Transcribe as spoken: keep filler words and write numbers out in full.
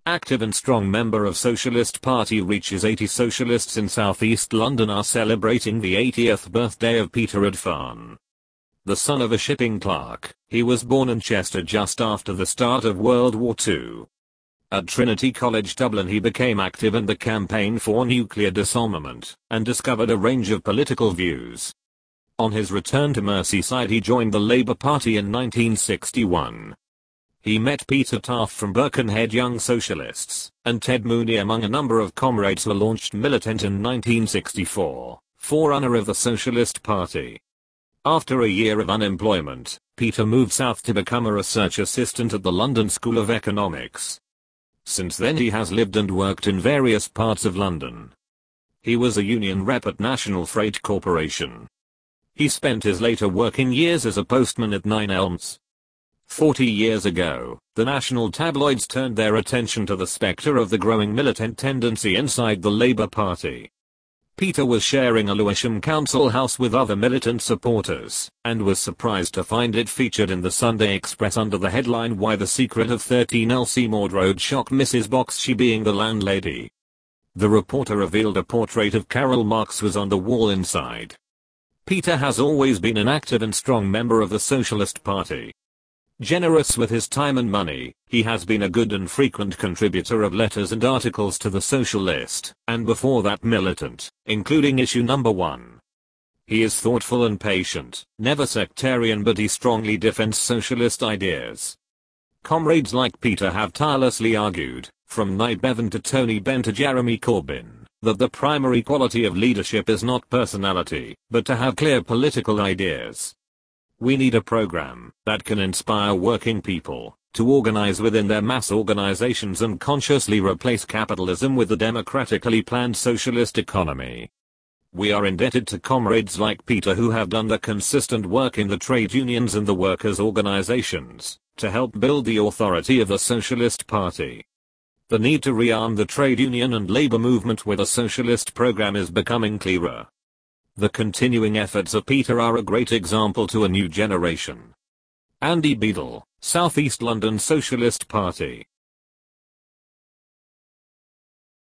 active and strong member of Socialist Party reaches eighty. Socialists in southeast London are celebrating the eightieth birthday of Peter Adphan. The son of a shipping clerk, he was born in Chester just after the start of World War Two. At Trinity College Dublin he became active in the campaign for nuclear disarmament and discovered a range of political views. On his return to Merseyside he joined the Labour Party in nineteen sixty-one. He met Peter Taft from Birkenhead Young Socialists, and Ted Mooney among a number of comrades who launched Militant in nineteen sixty-four, forerunner of the Socialist Party. After a year of unemployment, Peter moved south to become a research assistant at the London School of Economics. Since then he has lived and worked in various parts of London. He was a union rep at National Freight Corporation. He spent his later working years as a postman at Nine Elms. Forty years ago, the national tabloids turned their attention to the spectre of the growing militant tendency inside the Labour Party. Peter was sharing a Lewisham council house with other militant supporters, and was surprised to find it featured in the Sunday Express under the headline "Why the Secret of thirteen Elsie Maud Road Shocked Missus Box," she being the landlady. The reporter revealed a portrait of Karl Marx was on the wall inside. Peter has always been an active and strong member of the Socialist Party. Generous with his time and money, he has been a good and frequent contributor of letters and articles to the Socialist, and before that Militant, including issue number one. He is thoughtful and patient, never sectarian, but he strongly defends socialist ideas. Comrades like Peter have tirelessly argued, from Knight Bevan to Tony Benn to Jeremy Corbyn, that the primary quality of leadership is not personality, but to have clear political ideas. We need a program that can inspire working people to organize within their mass organizations and consciously replace capitalism with a democratically planned socialist economy. We are indebted to comrades like Peter who have done the consistent work in the trade unions and the workers' organizations to help build the authority of the Socialist Party. The need to rearm the trade union and labor movement with a socialist program is becoming clearer. The continuing efforts of Peter are a great example to a new generation. Andy Beadle, South East London Socialist Party.